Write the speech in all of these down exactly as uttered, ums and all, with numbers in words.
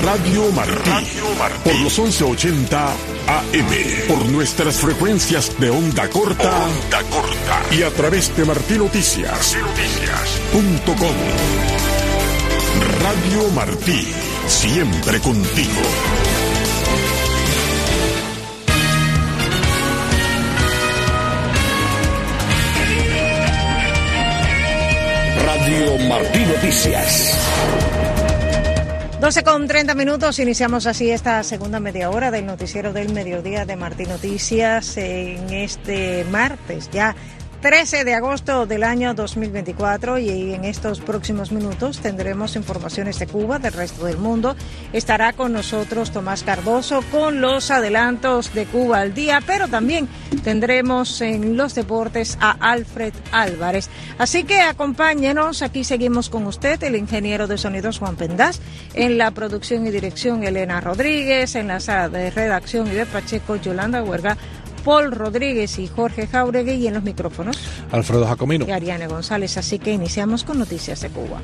Radio Martí, Radio Martí, por los once ochenta A M, por nuestras frecuencias de onda corta, onda corta y a través de martí noticias punto com. Radio Martí, siempre contigo. Radio Martí Noticias. doce con treinta minutos, iniciamos así esta segunda media hora del noticiero del mediodía de Martí Noticias en este martes, ya trece de agosto del año dos mil veinticuatro, y en estos próximos minutos tendremos informaciones de Cuba, del resto del mundo. Estará con nosotros Tomás Cardoso con los adelantos de Cuba al día, pero también tendremos en los deportes a Alfred Álvarez. Así que acompáñenos, aquí seguimos con usted, el ingeniero de sonidos Juan Pendaz, en la producción y dirección Elena Rodríguez, en la sala de redacción Ivette Pacheco, Yolanda Huerga, Paul Rodríguez y Jorge Jauregui, y en los micrófonos Alfredo Jacomino y Ariane González. Así que iniciamos con noticias de Cuba.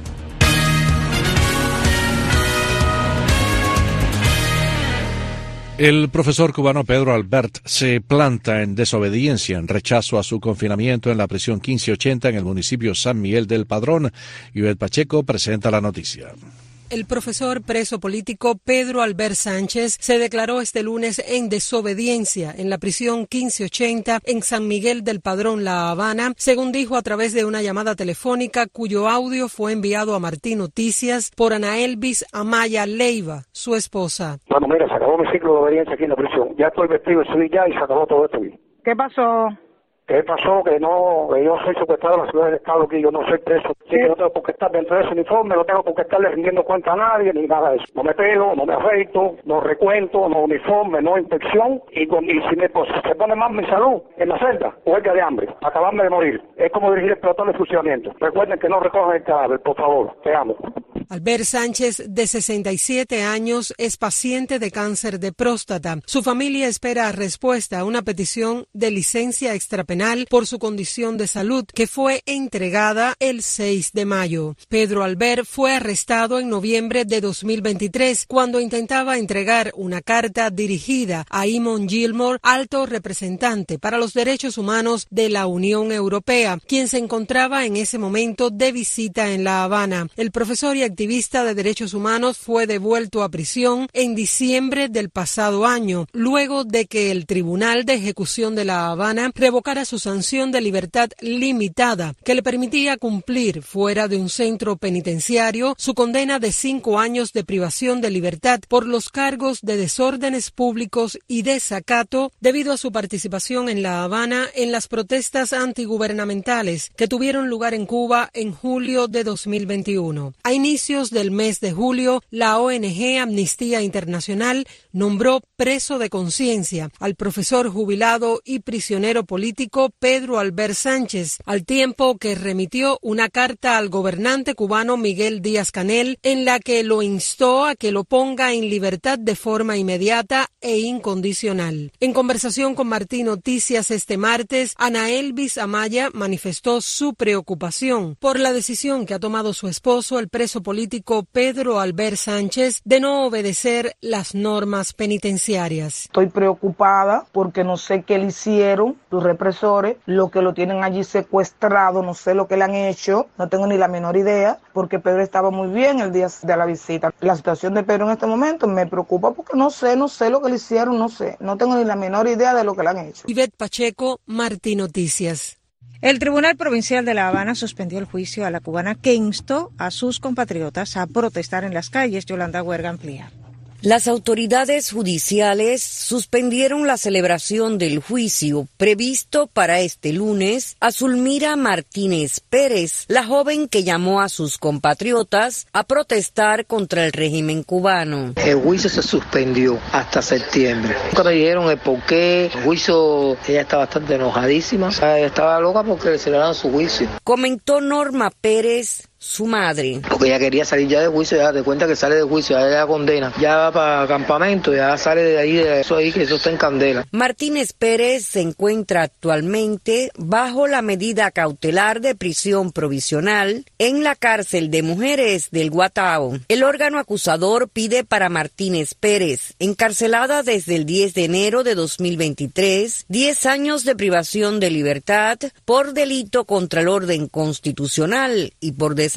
El profesor cubano Pedro Albert se planta en desobediencia en rechazo a su confinamiento en la prisión quince ochenta en el municipio San Miguel del Padrón. Ivette Pacheco presenta la noticia. El profesor preso político Pedro Albert Sánchez se declaró este lunes en desobediencia en la prisión quince ochenta en San Miguel del Padrón, La Habana, según dijo a través de una llamada telefónica cuyo audio fue enviado a Martí Noticias por Ana Elvis Amaya Leiva, su esposa. Bueno, mira, se acabó mi ciclo de obediencia aquí en la prisión. Ya estoy vestido y subí ya y se acabó todo esto. ¿Qué pasó? ¿Qué pasó? Que no, que yo soy secuestrado en la ciudad del estado, que yo no soy preso. Sí, que no tengo por qué estar dentro de ese uniforme, no tengo por qué estarle rindiendo cuenta a nadie, ni nada de eso. No me pelo, no me afeito, no recuento, no uniforme, no inspección. Y, con, y si me pues, se pone más mi salud en la celda, huelga de hambre, acabarme de morir. Es como dirigir el pelotón de fusilamiento. Recuerden que no recojan el cadáver, por favor. Te amo. Albert Sánchez, de sesenta y siete años, es paciente de cáncer de próstata. Su familia espera respuesta a una petición de licencia extrapenal por su condición de salud, que fue entregada el seis de mayo. Pedro Albert fue arrestado en noviembre de dos mil veintitrés, cuando intentaba entregar una carta dirigida a Eamon Gilmore, alto representante para los derechos humanos de la Unión Europea, quien se encontraba en ese momento de visita en La Habana. El profesor y activista de derechos humanos fue devuelto a prisión en diciembre del pasado año, luego de que el Tribunal de Ejecución de La Habana revocara su sanción de libertad limitada, que le permitía cumplir fuera de un centro penitenciario su condena de cinco años de privación de libertad por los cargos de desórdenes públicos y desacato debido a su participación en La Habana en las protestas antigubernamentales que tuvieron lugar en Cuba en julio de dos mil veintiuno. A inicios del mes de julio, la O N G Amnistía Internacional nombró preso de conciencia al profesor jubilado y prisionero político Pedro Albert Sánchez, al tiempo que remitió una carta al gobernante cubano Miguel Díaz-Canel en la que lo instó a que lo ponga en libertad de forma inmediata e incondicional. En conversación con Martí Noticias este martes, Ana Elvis Amaya manifestó su preocupación por la decisión que ha tomado su esposo, el preso político Pedro Albert Sánchez, de no obedecer las normas penitenciarias. Estoy preocupada porque no sé qué le hicieron los represores, lo que lo tienen allí secuestrado, no sé lo que le han hecho, no tengo ni la menor idea, porque Pedro estaba muy bien el día de la visita. La situación de Pedro en este momento me preocupa porque no sé, no sé lo que le hicieron, no sé, no tengo ni la menor idea de lo que le han hecho. Ivette Pacheco, Martí Noticias. El Tribunal Provincial de La Habana suspendió el juicio a la cubana que instó a sus compatriotas a protestar en las calles. Yolanda Huerga amplía. Las autoridades judiciales suspendieron la celebración del juicio previsto para este lunes a Zulmira Martínez Pérez, la joven que llamó a sus compatriotas a protestar contra el régimen cubano. El juicio se suspendió hasta septiembre. Nunca me dijeron el por qué. El juicio, ella está bastante enojadísima. Ella estaba loca porque le celebraron su juicio. Comentó Norma Pérez, su madre. Porque ella quería salir ya de juicio, ya te cuenta que sale de juicio, ya la condena, ya va para campamento, ya sale de ahí, de eso ahí, que eso está en candela. Martínez Pérez se encuentra actualmente bajo la medida cautelar de prisión provisional en la cárcel de mujeres del Guatao. El órgano acusador pide para Martínez Pérez, encarcelada desde el diez de enero de dos mil veintitrés, diez años de privación de libertad por delito contra el orden constitucional y por desacato.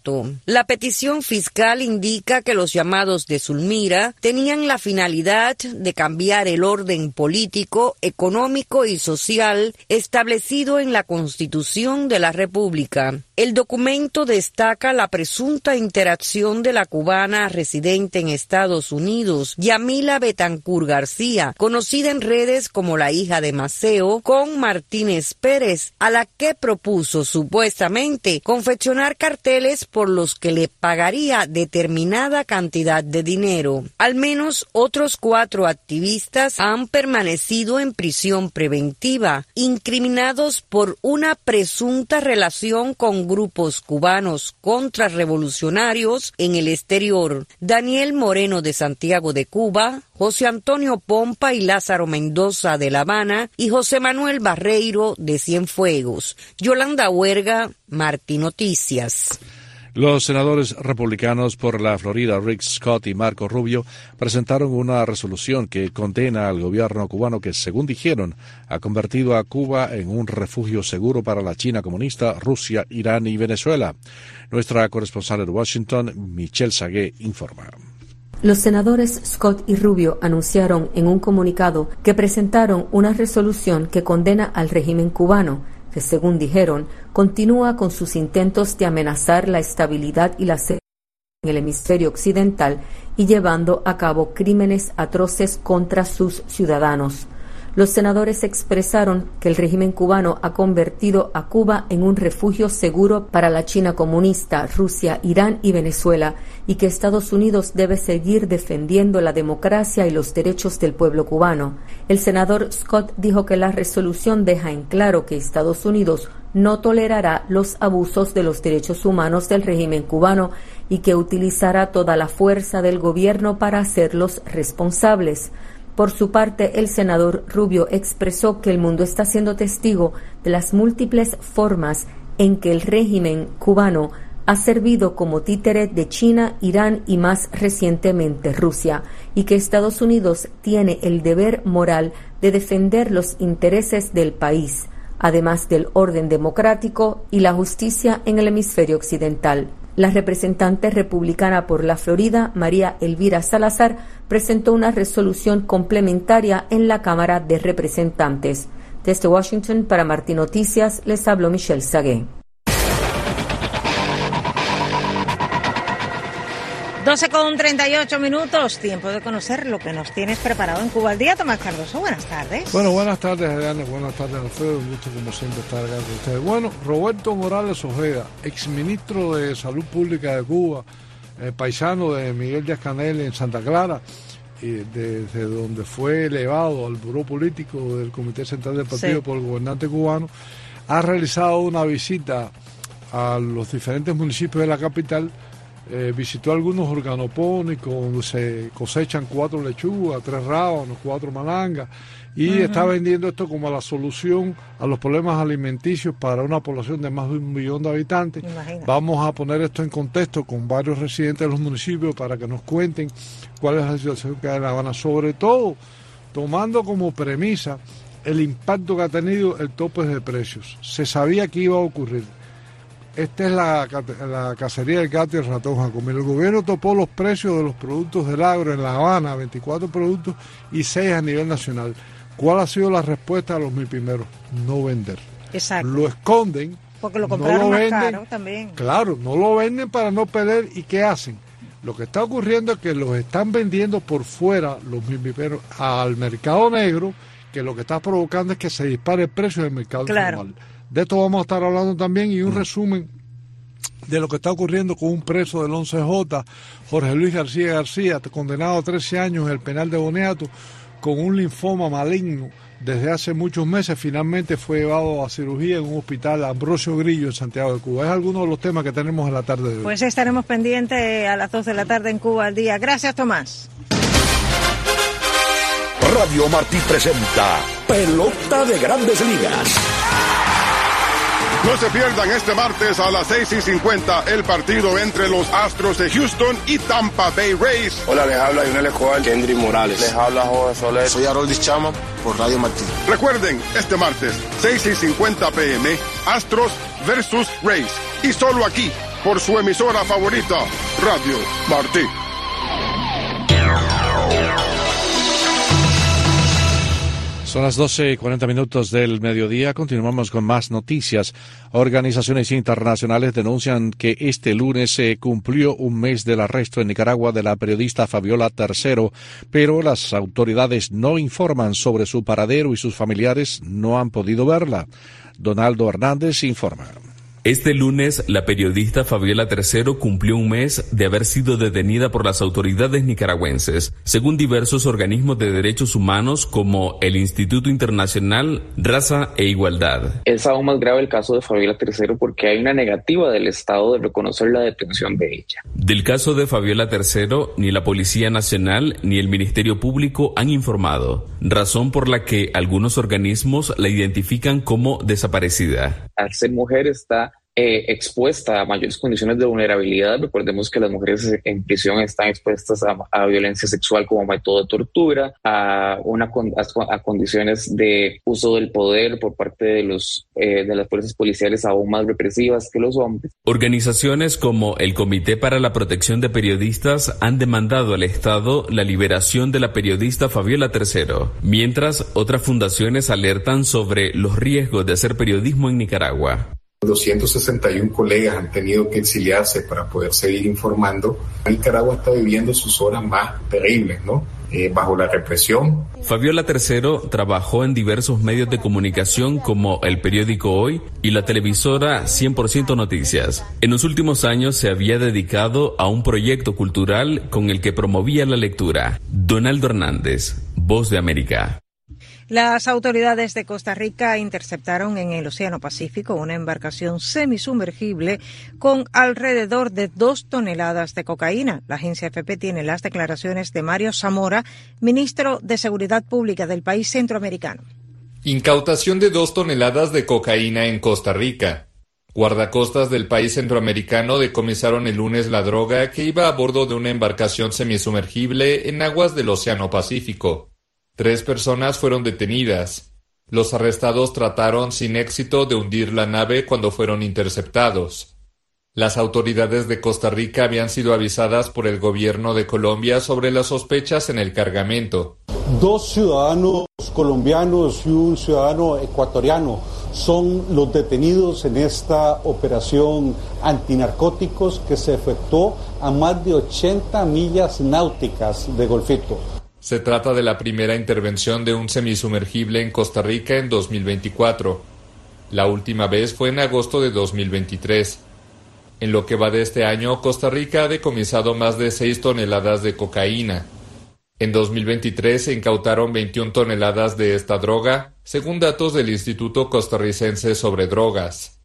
La petición fiscal indica que los llamados de Zulmira tenían la finalidad de cambiar el orden político, económico y social establecido en la Constitución de la República. El documento destaca la presunta interacción de la cubana residente en Estados Unidos, Yamila Betancur García, conocida en redes como la hija de Maceo, con Martínez Pérez, a la que propuso supuestamente confeccionar carteles por los que le pagaría determinada cantidad de dinero. Al menos otros cuatro activistas han permanecido en prisión preventiva, incriminados por una presunta relación con grupos cubanos contrarrevolucionarios en el exterior. Daniel Moreno de Santiago de Cuba, José Antonio Pompa y Lázaro Mendoza de La Habana y José Manuel Barreiro de Cienfuegos. Yolanda Huerga, Martí Noticias. Los senadores republicanos por la Florida, Rick Scott y Marco Rubio, presentaron una resolución que condena al gobierno cubano que, según dijeron, ha convertido a Cuba en un refugio seguro para la China comunista, Rusia, Irán y Venezuela. Nuestra corresponsal en Washington, Michelle Sagué, informa. Los senadores Scott y Rubio anunciaron en un comunicado que presentaron una resolución que condena al régimen cubano, que según dijeron, continúa con sus intentos de amenazar la estabilidad y la seguridad en el hemisferio occidental y llevando a cabo crímenes atroces contra sus ciudadanos. Los senadores expresaron que el régimen cubano ha convertido a Cuba en un refugio seguro para la China comunista, Rusia, Irán y Venezuela, y que Estados Unidos debe seguir defendiendo la democracia y los derechos del pueblo cubano. El senador Scott dijo que la resolución deja en claro que Estados Unidos no tolerará los abusos de los derechos humanos del régimen cubano y que utilizará toda la fuerza del gobierno para hacerlos responsables. Por su parte, el senador Rubio expresó que el mundo está siendo testigo de las múltiples formas en que el régimen cubano ha servido como títere de China, Irán y más recientemente Rusia, y que Estados Unidos tiene el deber moral de defender los intereses del país, además del orden democrático y la justicia en el hemisferio occidental. La representante republicana por la Florida, María Elvira Salazar, presentó una resolución complementaria en la Cámara de Representantes. Desde Washington, para Martí Noticias, les habló Michelle Sagué. doce con treinta y ocho minutos, tiempo de conocer lo que nos tienes preparado en Cuba al Día. Tomás Cardoso, buenas tardes. Bueno, buenas tardes, Adriana, buenas tardes, Alfredo, un gusto como siempre estar acá con ustedes. Bueno, Roberto Morales Ojeda, exministro de Salud Pública de Cuba, eh, paisano de Miguel Díaz-Canel en Santa Clara, eh, desde donde fue elevado al buró político del Comité Central del Partido sí. por el gobernante cubano, ha realizado una visita a los diferentes municipios de la capital. Eh, visitó algunos organopónicos donde se cosechan cuatro lechugas, tres rábanos, cuatro malangas y uh-huh. está vendiendo esto como la solución a los problemas alimenticios para una población de más de un millón de habitantes. Imagina. Vamos a poner esto en contexto con varios residentes de los municipios para que nos cuenten cuál es la situación que hay en La Habana, sobre todo tomando como premisa el impacto que ha tenido el tope de precios. Se sabía que iba a ocurrir. Esta es la, la cacería del gato y el ratón, Jacob. El gobierno topó los precios de los productos del agro en La Habana, veinticuatro productos y seis a nivel nacional. ¿Cuál ha sido la respuesta a los mil primeros? No vender. Exacto. Lo esconden. Porque lo compraron no lo más venden, caro también. Claro, no lo venden para no perder. ¿Y qué hacen? Lo que está ocurriendo es que los están vendiendo por fuera, los mil primeros, al mercado negro, que lo que está provocando es que se dispare el precio del mercado claro. informal. De esto vamos a estar hablando también y un mm. resumen de lo que está ocurriendo con un preso del once J, Jorge Luis García García, condenado a trece años en el penal de Boniato, con un linfoma maligno desde hace muchos meses, finalmente fue llevado a cirugía en un hospital Ambrosio Grillo en Santiago de Cuba. Es alguno de los temas que tenemos en la tarde de hoy. Pues estaremos pendientes a las dos de la tarde en Cuba al día. Gracias, Tomás. Radio Martí presenta Pelota de Grandes Ligas. No se pierdan este martes a las seis y cincuenta el partido entre los Astros de Houston y Tampa Bay Rays. Hola, les habla Lionel Escobar, Kendry Morales. Les habla Jorge Soler. Soy Haroldis Chama por Radio Martí. Recuerden, este martes, seis y cincuenta pm, Astros versus Rays. Y solo aquí, por su emisora favorita, Radio Martí. Son las doce y cuarenta minutos del mediodía. Continuamos con más noticias. Organizaciones internacionales denuncian que este lunes se cumplió un mes del arresto en Nicaragua de la periodista Fabiola Tercero, pero las autoridades no informan sobre su paradero y sus familiares no han podido verla. Donaldo Hernández informa. Este lunes, la periodista Fabiola Tercero cumplió un mes de haber sido detenida por las autoridades nicaragüenses, según diversos organismos de derechos humanos como el Instituto Internacional Raza e Igualdad. Es aún más grave el caso de Fabiola Tercero porque hay una negativa del Estado de reconocer la detención de ella. Del caso de Fabiola Tercero, ni la Policía Nacional ni el Ministerio Público han informado, razón por la que algunos organismos la identifican como desaparecida. Al ser mujer está Eh, expuesta a mayores condiciones de vulnerabilidad. Recordemos que las mujeres en prisión están expuestas a, a violencia sexual como método de tortura, a, una, a, a condiciones de uso del poder por parte de, los, eh, de las fuerzas policiales aún más represivas que los hombres. Organizaciones como el Comité para la Protección de Periodistas han demandado al Estado la liberación de la periodista Fabiola Tercero, mientras otras fundaciones alertan sobre los riesgos de hacer periodismo en Nicaragua. doscientos sesenta y uno colegas han tenido que exiliarse para poder seguir informando. Nicaragua está viviendo sus horas más terribles, ¿no? Eh, bajo la represión. Fabiola Tercero trabajó en diversos medios de comunicación como el periódico Hoy y la televisora cien por ciento Noticias. En los últimos años se había dedicado a un proyecto cultural con el que promovía la lectura. Donaldo Hernández, Voz de América. Las autoridades de Costa Rica interceptaron en el Océano Pacífico una embarcación semisumergible con alrededor de dos toneladas de cocaína. La agencia F P tiene las declaraciones de Mario Zamora, ministro de Seguridad Pública del país centroamericano. Incautación de dos toneladas de cocaína en Costa Rica. Guardacostas del país centroamericano decomisaron el lunes la droga que iba a bordo de una embarcación semisumergible en aguas del Océano Pacífico. Tres personas fueron detenidas. Los arrestados trataron sin éxito de hundir la nave cuando fueron interceptados. Las autoridades de Costa Rica habían sido avisadas por el gobierno de Colombia sobre las sospechas en el cargamento. Dos ciudadanos colombianos y un ciudadano ecuatoriano son los detenidos en esta operación antinarcóticos que se efectuó a más de ochenta millas náuticas de Golfito. Se trata de la primera intervención de un semisumergible en Costa Rica en dos mil veinticuatro. La última vez fue en agosto de dos mil veintitrés. En lo que va de este año, Costa Rica ha decomisado más de seis toneladas de cocaína. En dos mil veintitrés se incautaron veintiuna toneladas de esta droga, según datos del Instituto Costarricense sobre Drogas.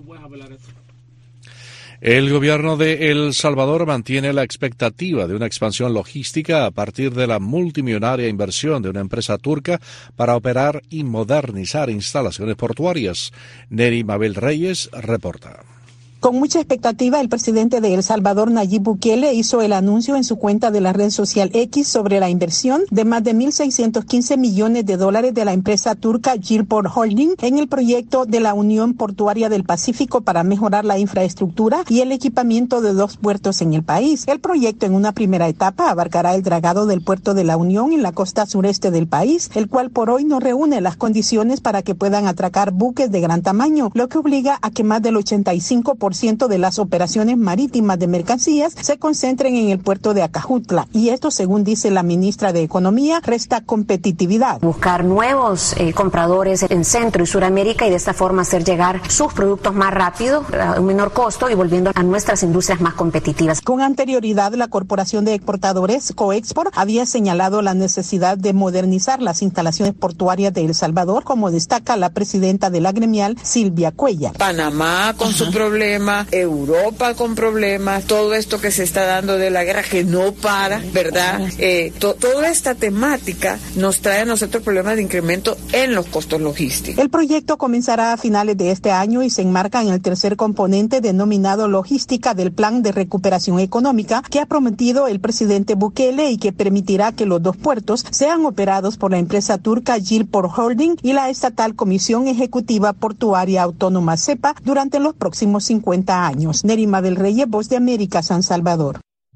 El gobierno de El Salvador mantiene la expectativa de una expansión logística a partir de la multimillonaria inversión de una empresa turca para operar y modernizar instalaciones portuarias. Neri Mabel Reyes reporta. Con mucha expectativa, el presidente de El Salvador, Nayib Bukele, hizo el anuncio en su cuenta de la red social X sobre la inversión de más de mil seiscientos quince millones de dólares de la empresa turca Gilport Holding en el proyecto de la Unión Portuaria del Pacífico para mejorar la infraestructura y el equipamiento de dos puertos en el país. El proyecto, en una primera etapa, abarcará el dragado del puerto de la Unión en la costa sureste del país, el cual por hoy no reúne las condiciones para que puedan atracar buques de gran tamaño, lo que obliga a que más del ochenta y cinco por por ciento de las operaciones marítimas de mercancías se concentren en el puerto de Acajutla, y esto, según dice la ministra de Economía, resta competitividad. Buscar nuevos eh, compradores en Centro y Suramérica y de esta forma hacer llegar sus productos más rápido, a un menor costo y volviendo a nuestras industrias más competitivas. Con anterioridad, la Corporación de Exportadores, Coexport, había señalado la necesidad de modernizar las instalaciones portuarias de El Salvador, como destaca la presidenta de la gremial, Silvia Cuellar. Panamá con Ajá. su problema, Europa con problemas, todo esto que se está dando de la guerra que no para, ¿verdad? Eh, to, toda esta temática nos trae a nosotros problemas de incremento en los costos logísticos. El proyecto comenzará a finales de este año y se enmarca en el tercer componente denominado logística del Plan de Recuperación Económica que ha prometido el presidente Bukele y que permitirá que los dos puertos sean operados por la empresa turca Gilport Holding y la estatal Comisión Ejecutiva Portuaria Autónoma CEPA durante los próximos cincuenta años. Nerima del Reyes, Voz de América, San Salvador.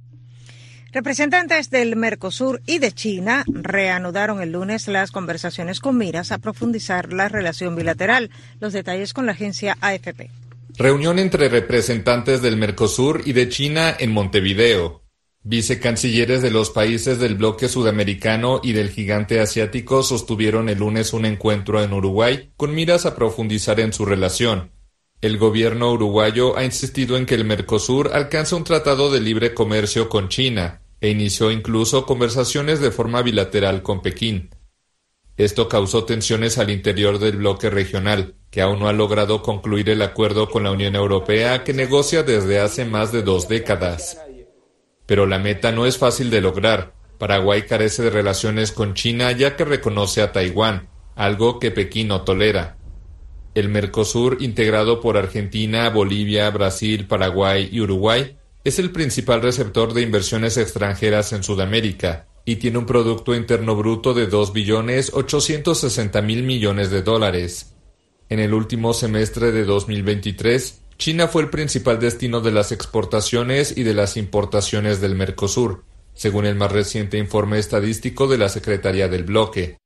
Representantes del Mercosur y de China reanudaron el lunes las conversaciones con miras a profundizar la relación bilateral. Los detalles con la agencia A F P. Reunión entre representantes del Mercosur y de China en Montevideo. Vicecancilleres de los países del bloque sudamericano y del gigante asiático sostuvieron el lunes un encuentro en Uruguay con miras a profundizar en su relación. El gobierno uruguayo ha insistido en que el Mercosur alcance un tratado de libre comercio con China e inició incluso conversaciones de forma bilateral con Pekín. Esto causó tensiones al interior del bloque regional, que aún no ha logrado concluir el acuerdo con la Unión Europea que negocia desde hace más de dos décadas. Pero la meta no es fácil de lograr. Paraguay carece de relaciones con China ya que reconoce a Taiwán, algo que Pekín no tolera. El Mercosur, integrado por Argentina, Bolivia, Brasil, Paraguay y Uruguay, es el principal receptor de inversiones extranjeras en Sudamérica y tiene un Producto Interno Bruto de dos billones ochocientos sesenta mil millones de dólares. En el último semestre de dos mil veintitrés, China fue el principal destino de las exportaciones y de las importaciones del Mercosur, según el más reciente informe estadístico de la Secretaría del Bloque.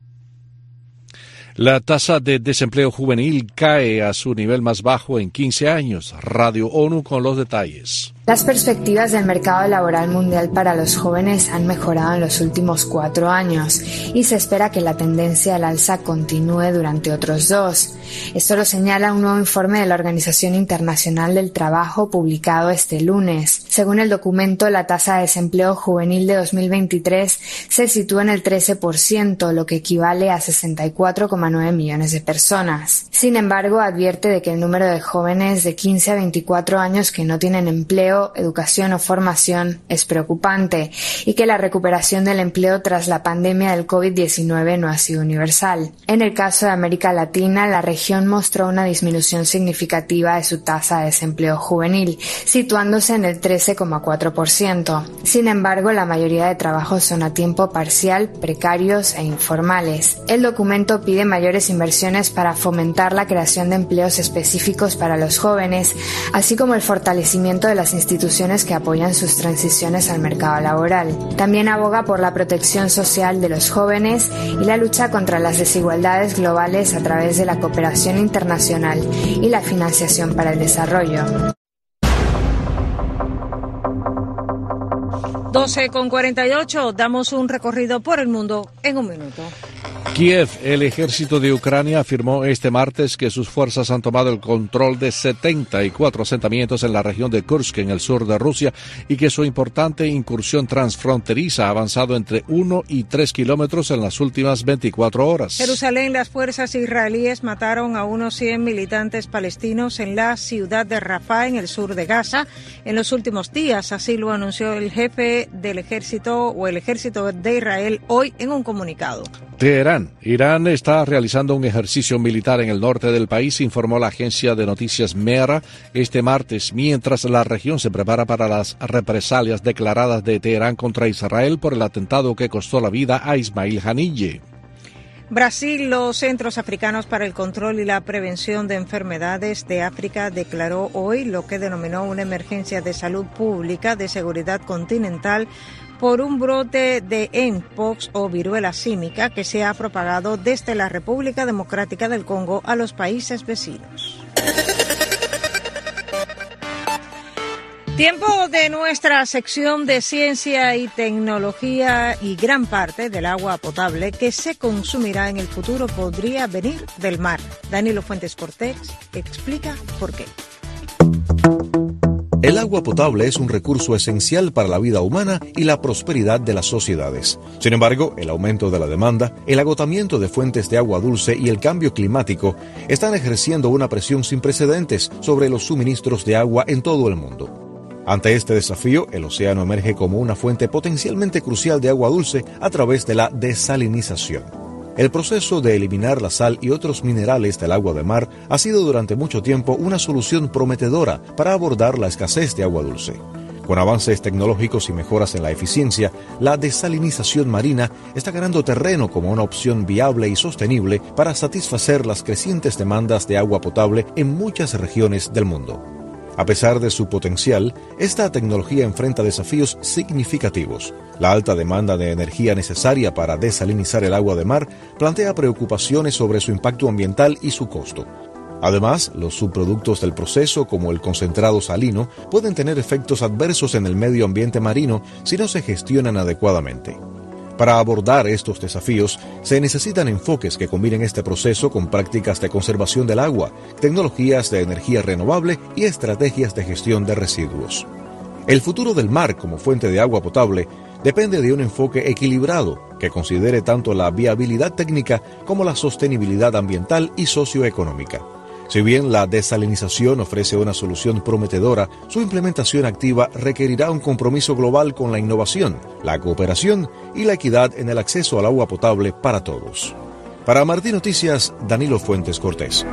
La tasa de desempleo juvenil cae a su nivel más bajo en quince años. Radio ONU con los detalles. Las perspectivas del mercado laboral mundial para los jóvenes han mejorado en los últimos cuatro años y se espera que la tendencia al alza continúe durante otros dos. Esto lo señala un nuevo informe de la Organización Internacional del Trabajo publicado este lunes. Según el documento, la tasa de desempleo juvenil de dos mil veintitrés se sitúa en el trece por ciento, lo que equivale a sesenta y cuatro coma nueve millones de personas. Sin embargo, advierte de que el número de jóvenes de quince a veinticuatro años que no tienen empleo, educación o formación es preocupante y que la recuperación del empleo tras la pandemia del COVID diecinueve no ha sido universal. En el caso de América Latina, la región mostró una disminución significativa de su tasa de desempleo juvenil, situándose en el trece coma cuatro por ciento. Sin embargo, la mayoría de trabajos son a tiempo parcial, precarios e informales. El documento pide mayores inversiones para fomentar la creación de empleos específicos para los jóvenes, así como el fortalecimiento de las instituciones que apoyan sus transiciones al mercado laboral. También aboga por la protección social de los jóvenes y la lucha contra las desigualdades globales a través de la cooperación internacional y la financiación para el desarrollo. doce con cuarenta y ocho, damos un recorrido por el mundo en un minuto. Kiev, el ejército de Ucrania, afirmó este martes que sus fuerzas han tomado el control de setenta y cuatro asentamientos en la región de Kursk, en el sur de Rusia, y que su importante incursión transfronteriza ha avanzado entre uno y tres kilómetros en las últimas veinticuatro horas. Jerusalén, las fuerzas israelíes mataron a unos cien militantes palestinos en la ciudad de Rafah, en el sur de Gaza, en los últimos días. Así lo anunció el jefe del ejército o el ejército de Israel hoy en un comunicado. Teherán. Irán está realizando un ejercicio militar en el norte del país, informó la agencia de noticias MERA este martes, mientras la región se prepara para las represalias declaradas de Teherán contra Israel por el atentado que costó la vida a Ismail Haniyeh. Brasil, los Centros Africanos para el Control y la Prevención de Enfermedades de África declaró hoy lo que denominó una emergencia de salud pública de seguridad continental por un brote de Mpox o viruela símica que se ha propagado desde la República Democrática del Congo a los países vecinos. Tiempo de nuestra sección de ciencia y tecnología, y gran parte del agua potable que se consumirá en el futuro podría venir del mar. Danilo Fuentes Cortés explica por qué. El agua potable es un recurso esencial para la vida humana y la prosperidad de las sociedades. Sin embargo, el aumento de la demanda, el agotamiento de fuentes de agua dulce y el cambio climático están ejerciendo una presión sin precedentes sobre los suministros de agua en todo el mundo. Ante este desafío, el océano emerge como una fuente potencialmente crucial de agua dulce a través de la desalinización. El proceso de eliminar la sal y otros minerales del agua de mar ha sido durante mucho tiempo una solución prometedora para abordar la escasez de agua dulce. Con avances tecnológicos y mejoras en la eficiencia, la desalinización marina está ganando terreno como una opción viable y sostenible para satisfacer las crecientes demandas de agua potable en muchas regiones del mundo. A pesar de su potencial, esta tecnología enfrenta desafíos significativos. La alta demanda de energía necesaria para desalinizar el agua de mar plantea preocupaciones sobre su impacto ambiental y su costo. Además, los subproductos del proceso, como el concentrado salino, pueden tener efectos adversos en el medio ambiente marino si no se gestionan adecuadamente. Para abordar estos desafíos, se necesitan enfoques que combinen este proceso con prácticas de conservación del agua, tecnologías de energía renovable y estrategias de gestión de residuos. El futuro del mar como fuente de agua potable depende de un enfoque equilibrado que considere tanto la viabilidad técnica como la sostenibilidad ambiental y socioeconómica. Si bien la desalinización ofrece una solución prometedora, su implementación activa requerirá un compromiso global con la innovación, la cooperación y la equidad en el acceso al agua potable para todos. Para Martín Noticias, Danilo Fuentes Cortés.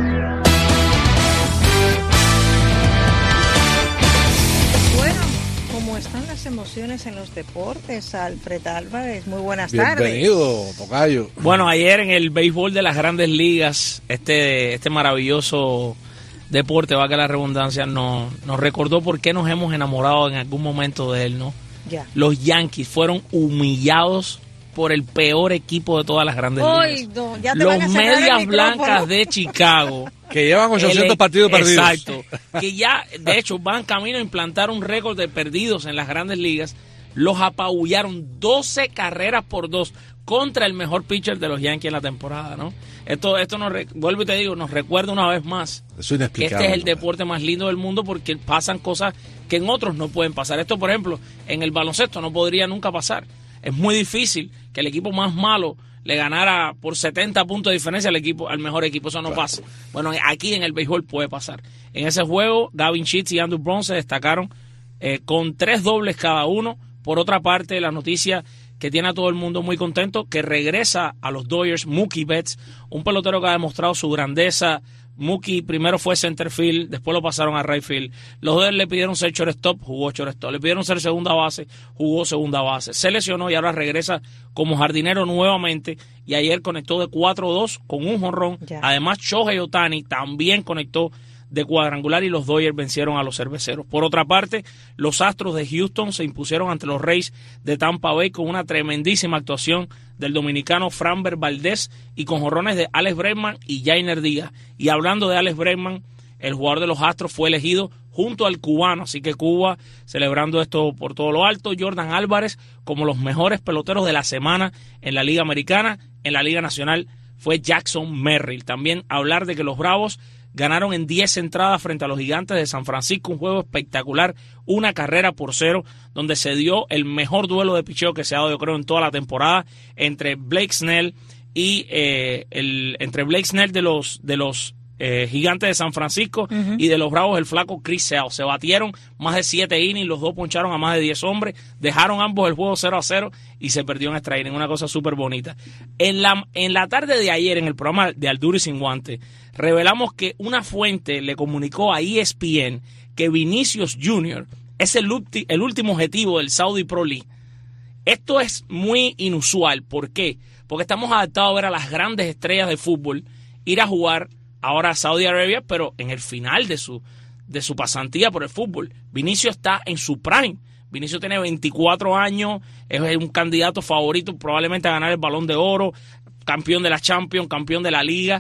Están las emociones en los deportes. Alfred Álvarez, muy buenas Bienvenido, tardes. Bienvenido, tocayo. Bueno, ayer en el béisbol de las Grandes Ligas, este este maravilloso deporte, va que la redundancia, nos, nos recordó por qué nos hemos enamorado en algún momento de él, ¿no? Ya. Los Yankees fueron humillados por el peor equipo de todas las Grandes Hoy, Ligas. no, ya te Los van a cerrar el Medias micrófono. Blancas de Chicago. Que llevan ochocientos el, partidos perdidos. Exacto. Que ya, de hecho, van camino a implantar un récord de perdidos en las Grandes Ligas. Los apabullaron doce carreras por dos contra el mejor pitcher de los Yankees en la temporada, ¿no? Esto, esto nos, vuelvo y te digo, nos recuerda una vez más Eso es que este es el deporte más lindo del mundo porque pasan cosas que en otros no pueden pasar. Esto, por ejemplo, en el baloncesto no podría nunca pasar. Es muy difícil que el equipo más malo le ganara por setenta puntos de diferencia al equipo, al mejor equipo. Eso no claro. pasa. Bueno, aquí en el béisbol puede pasar. En ese juego, Gavin Sheets y Andrew Brown se destacaron eh, con tres dobles cada uno. Por otra parte, la noticia que tiene a todo el mundo muy contento, que regresa a los Dodgers Mookie Betts, un pelotero que ha demostrado su grandeza. Mookie primero fue center field, después lo pasaron a right field. Los Dodgers le pidieron ser shortstop, jugó shortstop. Le pidieron ser segunda base, jugó segunda base. Se lesionó y ahora regresa como jardinero nuevamente. Y ayer conectó de cuatro dos con un jonrón. Además, Shohei Ohtani también conectó de cuadrangular y los Dodgers vencieron a los cerveceros. Por otra parte, los Astros de Houston se impusieron ante los Rays de Tampa Bay con una tremendísima actuación del dominicano Framber Valdez y con jonrones de Alex Bregman y Yainer Díaz. Y hablando de Alex Bregman, el jugador de los Astros fue elegido junto al cubano, así que Cuba celebrando esto por todo lo alto. Jordan Álvarez como los mejores peloteros de la semana en la Liga Americana. En la Liga Nacional fue Jackson Merrill. También hablar de que los Bravos ganaron en diez entradas frente a los Gigantes de San Francisco, un juego espectacular, una carrera por cero, donde se dio el mejor duelo de picheo que se ha dado, yo creo, en toda la temporada, entre Blake Snell y eh, el entre Blake Snell de los de los eh, Gigantes de San Francisco uh-huh. y de los Bravos el flaco Chris Sale. Se batieron más de siete innings, los dos poncharon a más de diez hombres, dejaron ambos el juego cero a cero y se perdió en extra inning, una cosa súper bonita. En la, en la tarde de ayer, en el programa de Alduri Sin Guante, revelamos que una fuente le comunicó a E S P N que Vinicius Junior es el, ulti, el último objetivo del Saudi Pro League. Esto es muy inusual. ¿Por qué? Porque estamos adaptados a ver a las grandes estrellas de fútbol ir a jugar ahora a Saudi Arabia, pero en el final de su, de su pasantía por el fútbol. Vinicius está en su prime. Vinicius tiene veinticuatro años, es un candidato favorito probablemente a ganar el Balón de Oro, campeón de la Champions, campeón de la Liga.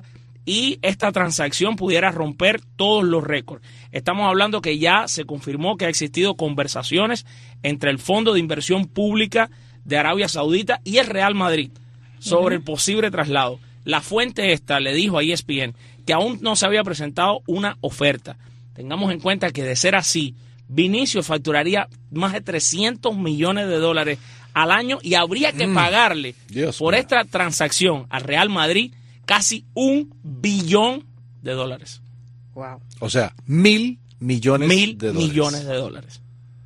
y esta transacción pudiera romper todos los récords. Estamos hablando que ya se confirmó que ha existido conversaciones entre el Fondo de Inversión Pública de Arabia Saudita y el Real Madrid sobre uh-huh. el posible traslado. La fuente esta le dijo a E S P N que aún no se había presentado una oferta. Tengamos en cuenta que de ser así, Vinicius facturaría más de trescientos millones de dólares al año y habría que mm. pagarle Dios por mío. esta transacción al Real Madrid casi un billón de dólares. Wow. O sea, mil millones mil de dólares. millones de dólares.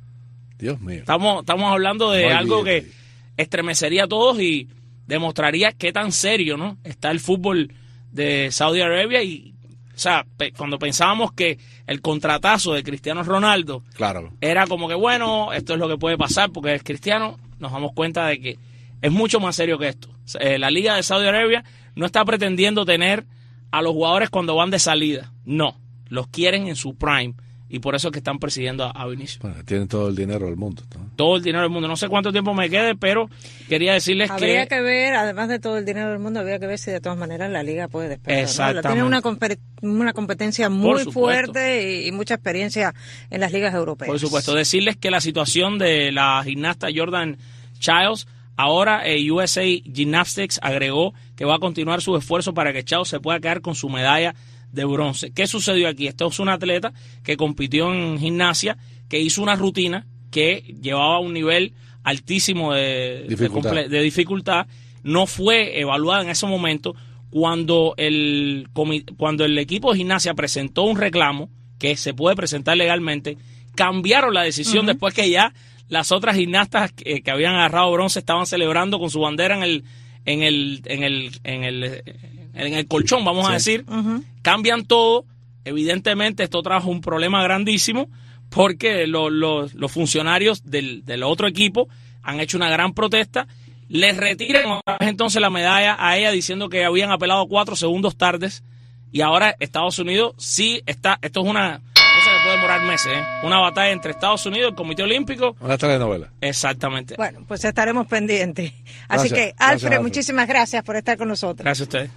Dios mío. Estamos, estamos hablando de Muy algo bien. que estremecería a todos y demostraría qué tan serio, ¿no?, está el fútbol de Saudi Arabia. Y, o sea, pe- cuando pensábamos que el contratazo de Cristiano Ronaldo claro. era como que, bueno, esto es lo que puede pasar porque es Cristiano, nos damos cuenta de que es mucho más serio que esto. Eh, la Liga de Saudi Arabia no está pretendiendo tener a los jugadores cuando van de salida. No, los quieren en su prime. Y por eso es que están persiguiendo a, a Vinicius. Bueno, tienen todo el dinero del mundo, ¿no? Todo el dinero del mundo. No sé cuánto tiempo me quede, pero quería decirles habría que... que ver, además de todo el dinero del mundo, habría que ver si de todas maneras la liga puede despegar. Exactamente. ¿no? Tiene una, comp- una competencia muy fuerte y, y mucha experiencia en las ligas europeas. Por supuesto. Decirles que la situación de la gimnasta Jordan Childs, ahora eh, U S A Gymnastics agregó que va a continuar su esfuerzo para que Childs se pueda quedar con su medalla de bronce. ¿Qué sucedió aquí? Esto es un atleta que compitió en gimnasia, que hizo una rutina que llevaba un nivel altísimo de dificultad. De, de dificultad. No fue evaluada en ese momento. Cuando el, cuando el equipo de gimnasia presentó un reclamo, que se puede presentar legalmente, cambiaron la decisión uh-huh. después que ya las otras gimnastas que, que habían agarrado bronce estaban celebrando con su bandera en el en el en el en el en el colchón, vamos sí. a decir. Uh-huh. Cambian todo. Evidentemente esto trajo un problema grandísimo porque lo, lo, los funcionarios del, del otro equipo han hecho una gran protesta. Les retiran entonces la medalla a ella diciendo que habían apelado cuatro segundos tardes y ahora Estados Unidos sí está, esto es una cosa que puede demorar meses, ¿eh? Una batalla entre Estados Unidos y el Comité Olímpico. Una telenovela. Exactamente. Bueno, pues estaremos pendientes. Así gracias, que, Alfred, gracias, muchísimas gracias por estar con nosotros. Gracias a ustedes.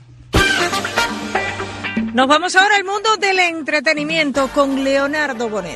Nos vamos ahora al mundo del entretenimiento con Leonardo Bonet.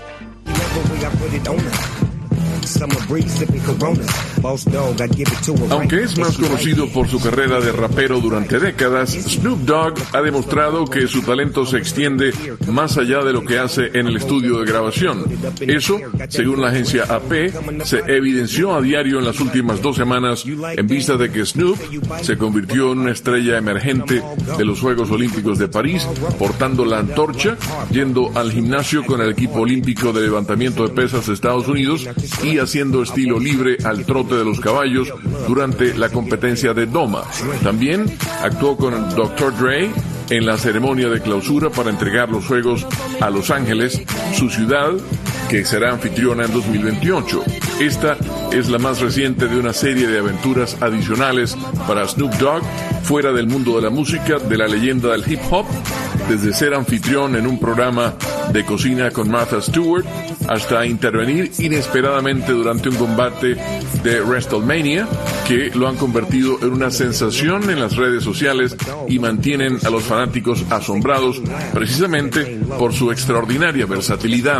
Aunque es más conocido por su carrera de rapero durante décadas, Snoop Dogg ha demostrado que su talento se extiende más allá de lo que hace en el estudio de grabación. Eso, según la agencia A P, se evidenció a diario en las últimas dos semanas en vista de que Snoop se convirtió en una estrella emergente de los Juegos Olímpicos de París, portando la antorcha, yendo al gimnasio con el equipo olímpico de levantamiento de pesas de Estados Unidos y haciendo estilo libre al trote de los caballos durante la competencia de Doma. También actuó con el doctor Dre en la ceremonia de clausura para entregar los Juegos a Los Ángeles, su ciudad, que será anfitriona en dos mil veintiocho. Esta es la más reciente de una serie de aventuras adicionales para Snoop Dogg, fuera del mundo de la música, de la leyenda del hip hop, desde ser anfitrión en un programa de cocina con Martha Stewart, hasta intervenir inesperadamente durante un combate de WrestleMania, que lo han convertido en una sensación en las redes sociales y mantienen a los fanáticos asombrados precisamente por su extraordinaria versatilidad.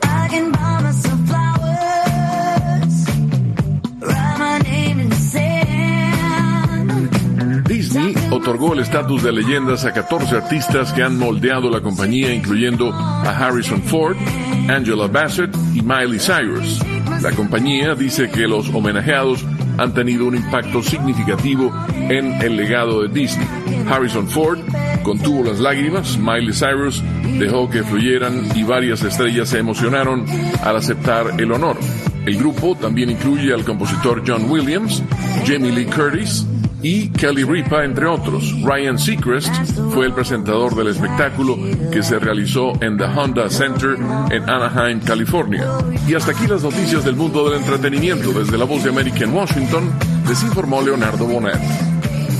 Disney otorgó el estatus de leyendas a catorce artistas que han moldeado la compañía, incluyendo a Harrison Ford, Angela Bassett y Miley Cyrus. La compañía dice que los homenajeados han tenido un impacto significativo en el legado de Disney. Harrison Ford contuvo las lágrimas, Miley Cyrus dejó que fluyeran y varias estrellas se emocionaron al aceptar el honor. El grupo también incluye al compositor John Williams, Jamie Lee Curtis y Kelly Ripa, entre otros. Ryan Seacrest fue el presentador del espectáculo que se realizó en The Honda Center en Anaheim, California. Y hasta aquí las noticias del mundo del entretenimiento. Desde La Voz de América en Washington, les informó Leonardo Bonet.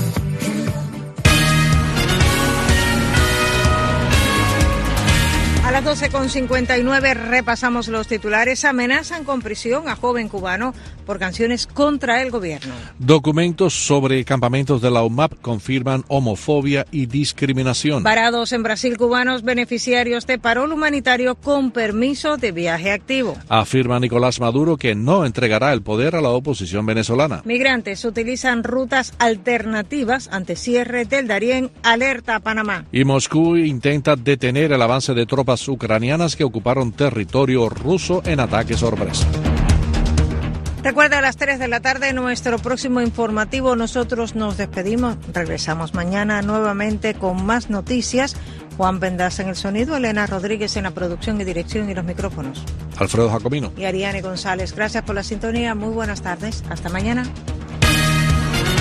A las doce con cincuenta y nueve repasamos los titulares. Amenazan con prisión a joven cubano por canciones contra el gobierno. Documentos sobre campamentos de la U M A P confirman homofobia y discriminación. Varados en Brasil cubanos beneficiarios de parol humanitario con permiso de viaje activo. Afirma Nicolás Maduro que no entregará el poder a la oposición venezolana. Migrantes utilizan rutas alternativas ante cierre del Darién. Alerta a Panamá. Y Moscú intenta detener el avance de tropas ucranianas que ocuparon territorio ruso en ataque sorpresa. Recuerda, a las tres de la tarde nuestro próximo informativo. Nosotros nos despedimos. Regresamos mañana nuevamente con más noticias. Juan Vendas en el sonido, Elena Rodríguez en la producción y dirección y los micrófonos. Alfredo Jacomino. Y Ariane González. Gracias por la sintonía. Muy buenas tardes. Hasta mañana.